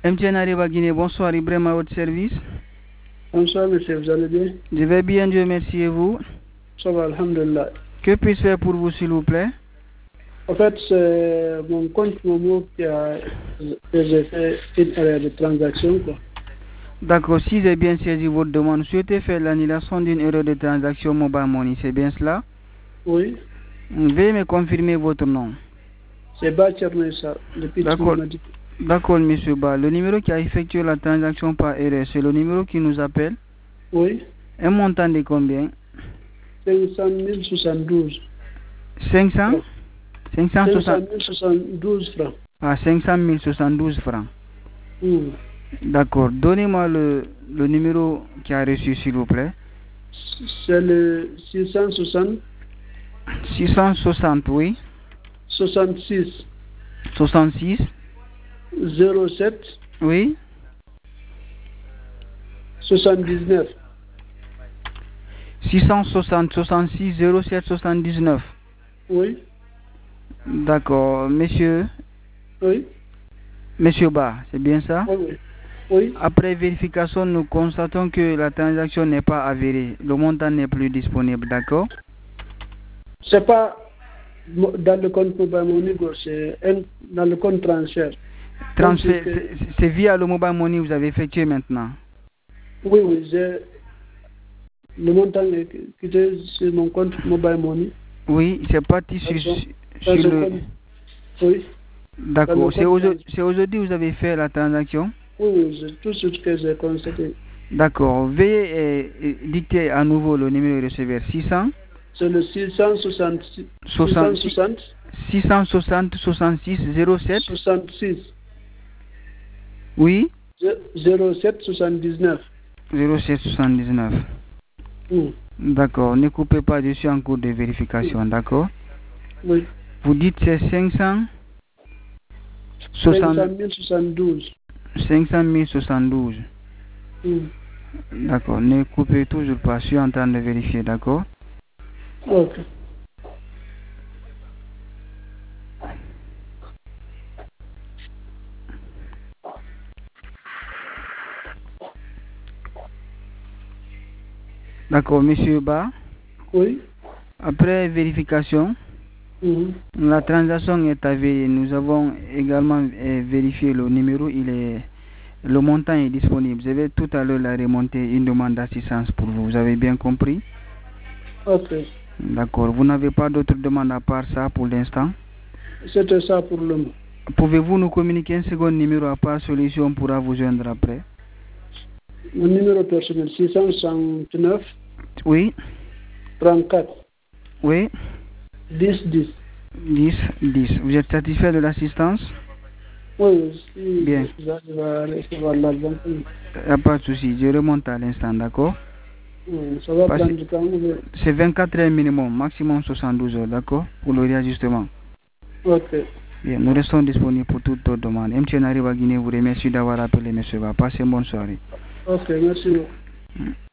MTN Arriva Guinée, bonsoir, Ibrahim à votre service. Bonsoir monsieur, vous allez bien? Je vais bien, Dieu merci, et vous? Ça va, alhamdulillah. Que puis-je faire pour vous, s'il vous plaît? En fait, c'est mon compte Momo que j'ai fait une erreur de transaction, quoi. D'accord, si j'ai bien saisi votre demande, vous souhaitez faire l'annulation d'une erreur de transaction Mobile Money, c'est bien cela? Oui. Veuillez me confirmer votre nom. C'est Bachernessa, depuis Timounadi. D'accord, monsieur Ba. Le numéro qui a effectué la transaction par erreur, c'est le numéro qui nous appelle? Oui. Un montant de combien? 500 072. 500? 572 francs. Ah, 500 072 francs. D'accord. Donnez-moi le numéro qui a reçu, s'il vous plaît. C'est le 660. 660, oui. 66. 66. 07. Oui. 79. 660, 66, 07, 79. Oui. D'accord. Monsieur? Oui. Monsieur Ba, c'est bien ça? Oui. Oui. Après vérification, nous constatons que la transaction n'est pas avérée. Le montant n'est plus disponible, d'accord? C'est pas dans le compte Mobile Money, c'est dans le compte transfert. C'est via le Mobile Money que vous avez effectué maintenant? Oui, le montant est quitté sur mon compte Mobile Money. Oui, c'est parti sur le... Oui. D'accord. C'est aujourd'hui que vous avez fait la transaction? Oui, c'est tout ce que j'ai constaté. D'accord. Veuillez dicter à nouveau le numéro de receveur. 600? C'est le 660. 660 66 07 66. Oui. 07 79. 07 79. D'accord. Ne coupez pas, je suis en cours de vérification, d'accord? Oui. Vous dites c'est 500 072. 500 072. D'accord. Ne coupez toujours pas, je suis en train de vérifier, d'accord? Ok. D'accord, monsieur Ba. Oui. Après vérification, la transaction est avérée. Nous avons également vérifié le numéro, le montant est disponible. Je vais tout à l'heure la remonter, une demande d'assistance pour vous. Vous avez bien compris? Ok. D'accord. Vous n'avez pas d'autres demandes à part ça pour l'instant? C'était ça pour le moment. Pouvez-vous nous communiquer un second numéro à part celui-ci, on pourra vous joindre après? Mon numéro personnel 669. Oui. 34. Oui. 10 10. 10 10. Vous êtes satisfait de l'assistance? Oui. Bien. Il n'y a pas de souci. Je remonte à l'instant, d'accord? Ça va prendre du temps. C'est 24 heures minimum, maximum 72 heures, d'accord? Pour le réajustement. Ok. Bien, nous restons disponibles pour toutes vos demandes. MTN Arriva Guinée vous remercie d'avoir appelé, monsieur. Passez une bonne soirée. Ok, merci.